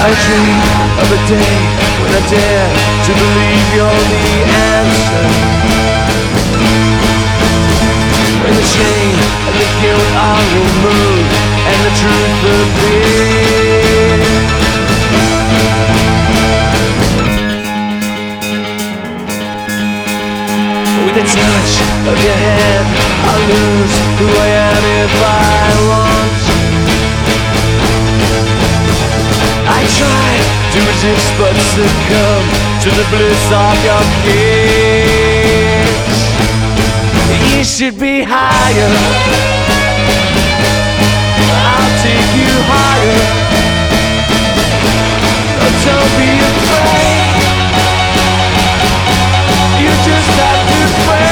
I dream of a day when I dare to believe you're the answer. When the shame and the guilt are removed and the truth appears. With the touch of your hand, I lose who I am if I want. I try to resist but succumb to the bliss of your kiss. You should be higher, I'll take you higher. Oh, don't be afraid, you just have to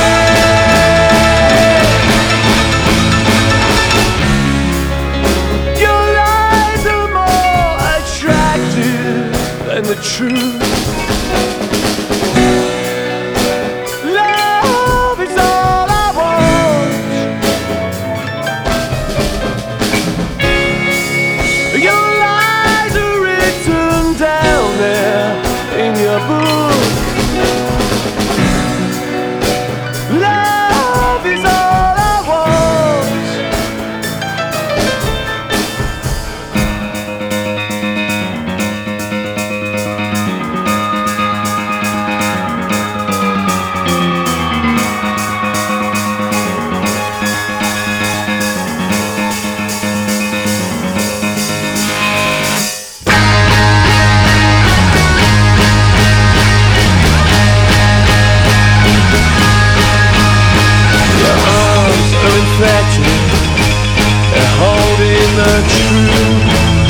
pray. Your lies are more attractive than the truth. Love is all I want. Your lies are written down there in your book. Love is all I want. Your arms are infected, they're holding the truth.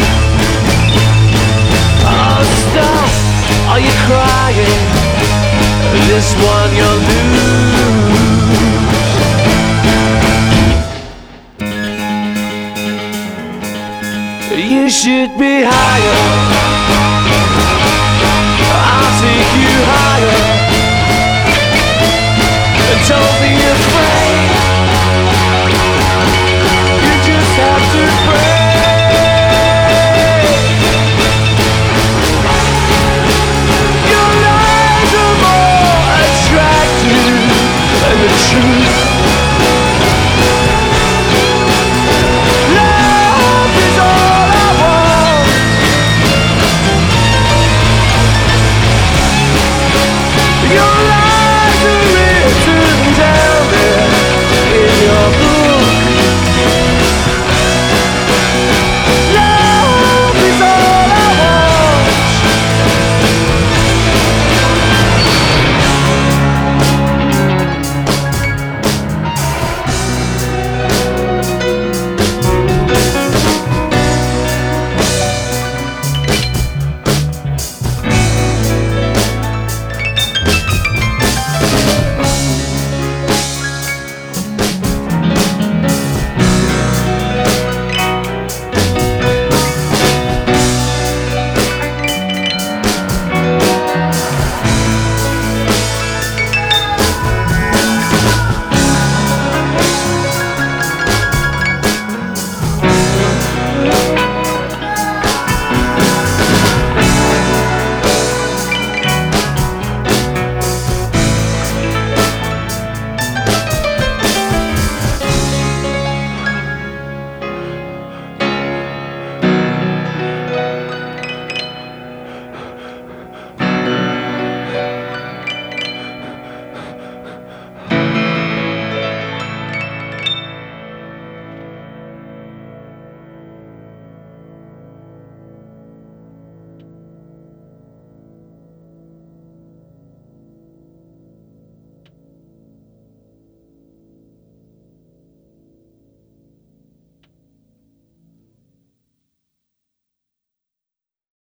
Oh, stop, are you crying? This one you'll lose. You should be higher,